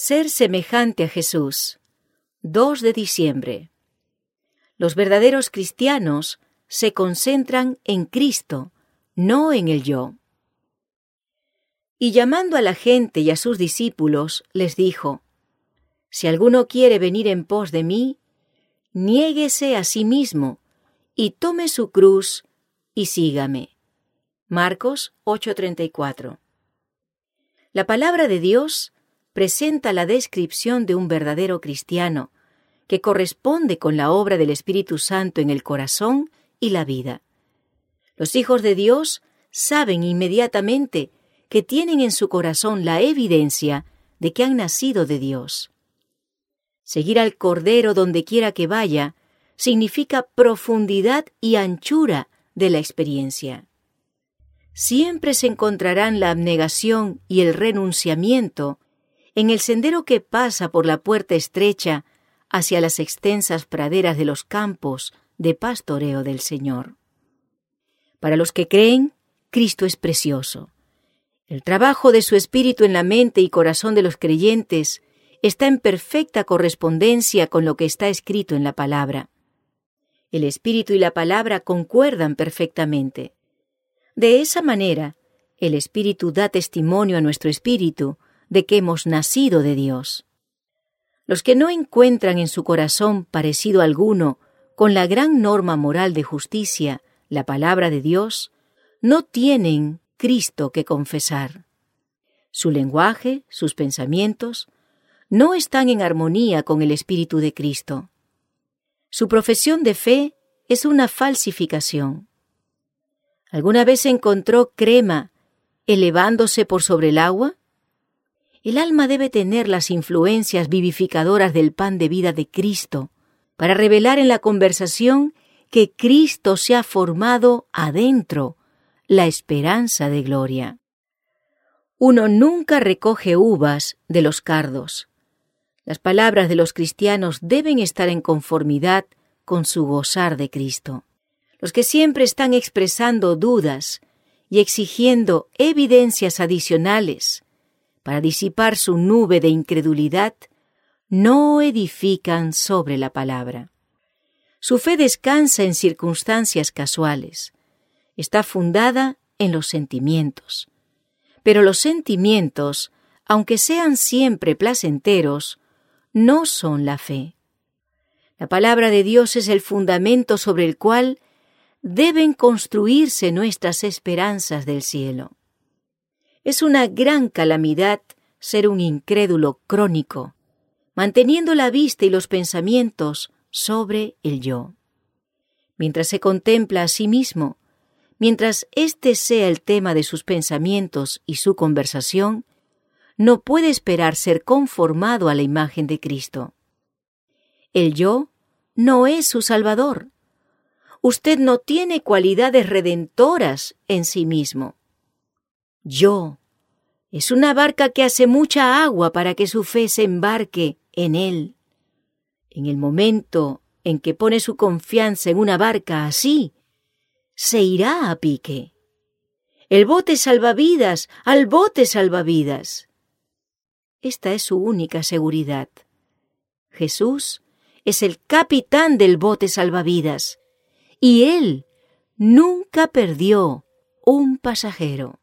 Ser semejante a Jesús. 2 de diciembre. Los verdaderos cristianos se concentran en Cristo, no en el yo. Y llamando a la gente y a sus discípulos, les dijo: Si alguno quiere venir en pos de mí, niéguese a sí mismo y tome su cruz y sígame. Marcos 8:34. La palabra de Dios presenta la descripción de un verdadero cristiano que corresponde con la obra del Espíritu Santo en el corazón y la vida. Los hijos de Dios saben inmediatamente que tienen en su corazón la evidencia de que han nacido de Dios. Seguir al Cordero donde quiera que vaya significa profundidad y anchura de la experiencia. Siempre se encontrarán la abnegación y el renunciamiento en el sendero que pasa por la puerta estrecha hacia las extensas praderas de los campos de pastoreo del Señor. Para los que creen, Cristo es precioso. El trabajo de su Espíritu en la mente y corazón de los creyentes está en perfecta correspondencia con lo que está escrito en la palabra. El Espíritu y la palabra concuerdan perfectamente. De esa manera, el Espíritu da testimonio a nuestro espíritu de que hemos nacido de Dios. Los que no encuentran en su corazón parecido alguno con la gran norma moral de justicia, la palabra de Dios, no tienen Cristo que confesar. Su lenguaje, sus pensamientos, no están en armonía con el Espíritu de Cristo. Su profesión de fe es una falsificación. ¿Alguna vez encontró crema elevándose por sobre el agua? El alma debe tener las influencias vivificadoras del pan de vida de Cristo para revelar en la conversación que Cristo se ha formado adentro, la esperanza de gloria. Uno nunca recoge uvas de los cardos. Las palabras de los cristianos deben estar en conformidad con su gozar de Cristo. Los que siempre están expresando dudas y exigiendo evidencias adicionales para disipar su nube de incredulidad, no edifican sobre la palabra. Su fe descansa en circunstancias casuales. Está fundada en los sentimientos. Pero los sentimientos, aunque sean siempre placenteros, no son la fe. La palabra de Dios es el fundamento sobre el cual deben construirse nuestras esperanzas del cielo. Es una gran calamidad ser un incrédulo crónico, manteniendo la vista y los pensamientos sobre el yo. Mientras se contempla a sí mismo, mientras éste sea el tema de sus pensamientos y su conversación, no puede esperar ser conformado a la imagen de Cristo. El yo no es su Salvador. Usted no tiene cualidades redentoras en sí mismo. Yo es una barca que hace mucha agua para que su fe se embarque en él. En el momento en que pone su confianza en una barca así, se irá a pique. El bote salvavidas, al bote salvavidas. Esta es su única seguridad. Jesús es el capitán del bote salvavidas y él nunca perdió un pasajero.